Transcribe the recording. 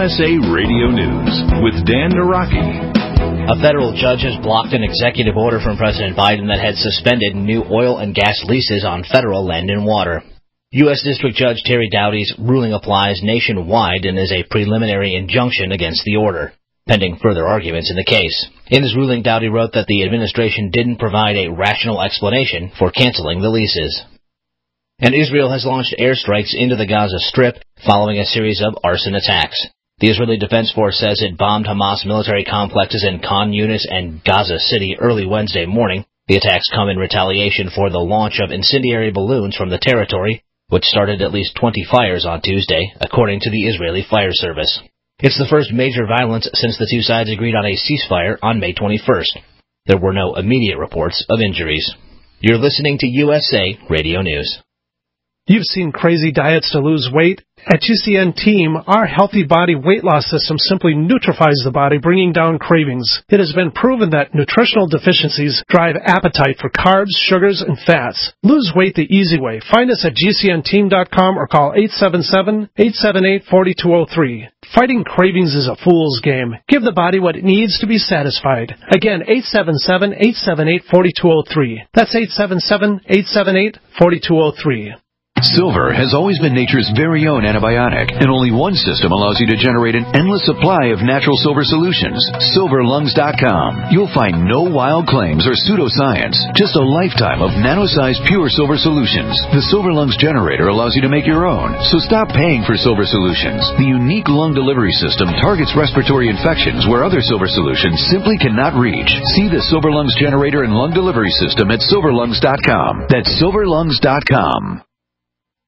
USA Radio News with Dan Naraki. A federal judge has blocked an executive order from President Biden that had suspended new oil and gas leases on federal land and water. U.S. District Judge Terry Doughty's ruling applies nationwide and is a preliminary injunction against the order, pending further arguments in the case. In his ruling, Doughty wrote that the administration didn't provide a rational explanation for canceling the leases. And Israel has launched airstrikes into the Gaza Strip following a series of arson attacks. The Israeli Defense Force says it bombed Hamas military complexes in Khan Yunis and Gaza City early Wednesday morning. The attacks come in retaliation for the launch of incendiary balloons from the territory, which started at least 20 fires on Tuesday, according to the Israeli Fire Service. It's the first major violence since the two sides agreed on a ceasefire on May 21st. There were no immediate reports of injuries. You're listening to USA Radio News. You've seen crazy diets to lose weight. At GCN Team, our healthy body weight loss system simply neutralizes the body, bringing down cravings. It has been proven that nutritional deficiencies drive appetite for carbs, sugars, and fats. Lose weight the easy way. Find us at GCNteam.com or call 877-878-4203. Fighting cravings is a fool's game. Give the body what it needs to be satisfied. Again, 877-878-4203. That's 877-878-4203. Silver has always been nature's very own antibiotic, and only one system allows you to generate an endless supply of natural silver solutions. SilverLungs.com. You'll find no wild claims or pseudoscience, just a lifetime of nano-sized pure silver solutions. The Silver Lungs generator allows you to make your own, so stop paying for silver solutions. The unique lung delivery system targets respiratory infections where other silver solutions simply cannot reach. See the Silver Lungs generator and lung delivery system at SilverLungs.com. That's SilverLungs.com.